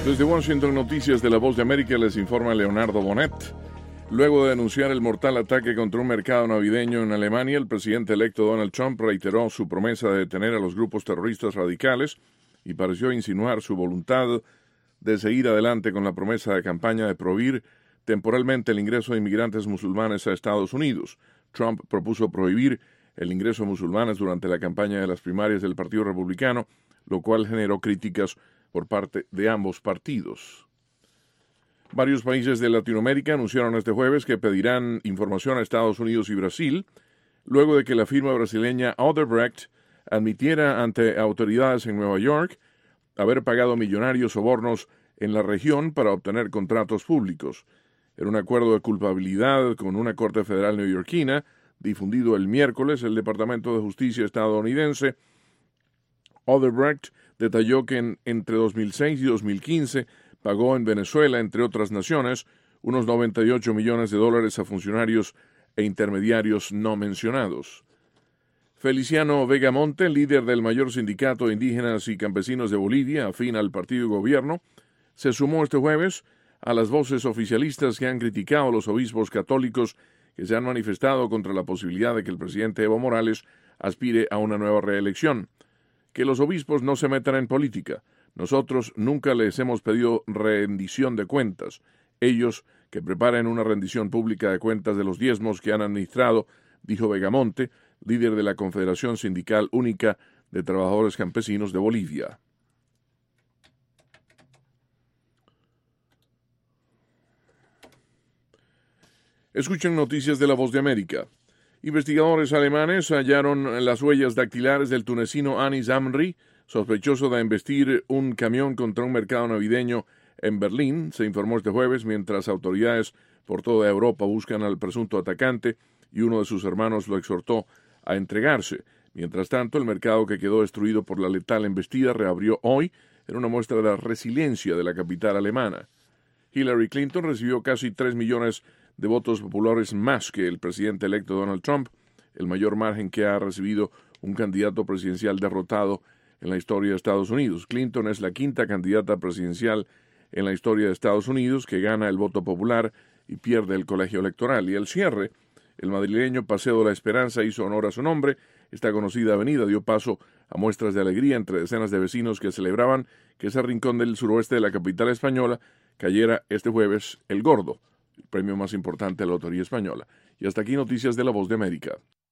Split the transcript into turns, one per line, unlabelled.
Desde Washington, Noticias de La Voz de América, les informa Leonardo Bonet. Luego de denunciar el mortal ataque contra un mercado navideño en Alemania, el presidente electo Donald Trump reiteró su promesa de detener a los grupos terroristas radicales y pareció insinuar su voluntad de seguir adelante con la promesa de campaña de prohibir temporalmente el ingreso de inmigrantes musulmanes a Estados Unidos. Trump propuso prohibir el ingreso de musulmanes durante la campaña de las primarias del Partido Republicano, lo cual generó críticas por parte de ambos partidos. Varios países de Latinoamérica anunciaron este jueves que pedirán información a Estados Unidos y Brasil, luego de que la firma brasileña Odebrecht admitiera ante autoridades en Nueva York haber pagado millonarios sobornos en la región para obtener contratos públicos. En un acuerdo de culpabilidad con una corte federal neoyorquina, difundido el miércoles, el Departamento de Justicia estadounidense, Odebrecht detalló que entre 2006 y 2015 pagó en Venezuela, entre otras naciones, unos 98 millones de dólares a funcionarios e intermediarios no mencionados. Feliciano Vegamonte, líder del mayor sindicato de indígenas y campesinos de Bolivia, afín al partido y gobierno, se sumó este jueves a las voces oficialistas que han criticado a los obispos católicos que se han manifestado contra la posibilidad de que el presidente Evo Morales aspire a una nueva reelección. Que los obispos no se metan en política. Nosotros nunca les hemos pedido rendición de cuentas. Ellos que preparen una rendición pública de cuentas de los diezmos que han administrado, dijo Vegamonte, líder de la Confederación Sindical Única de Trabajadores Campesinos de Bolivia. Escuchen noticias de La Voz de América. Investigadores alemanes hallaron las huellas dactilares del tunecino Anis Amri, sospechoso de embestir un camión contra un mercado navideño en Berlín, se informó este jueves, mientras autoridades por toda Europa buscan al presunto atacante y uno de sus hermanos lo exhortó a entregarse. Mientras tanto, el mercado que quedó destruido por la letal embestida reabrió hoy en una muestra de la resiliencia de la capital alemana. Hillary Clinton recibió casi 3 millones de votos populares más que el presidente electo Donald Trump, el mayor margen que ha recibido un candidato presidencial derrotado en la historia de Estados Unidos. Clinton es la quinta candidata presidencial en la historia de Estados Unidos que gana el voto popular y pierde el colegio electoral. Y el cierre, el madrileño Paseo de la Esperanza hizo honor a su nombre. Esta conocida avenida dio paso a muestras de alegría entre decenas de vecinos que celebraban que ese rincón del suroeste de la capital española cayera este jueves el Gordo, el premio más importante de la lotería española. Y hasta aquí noticias de La Voz de América.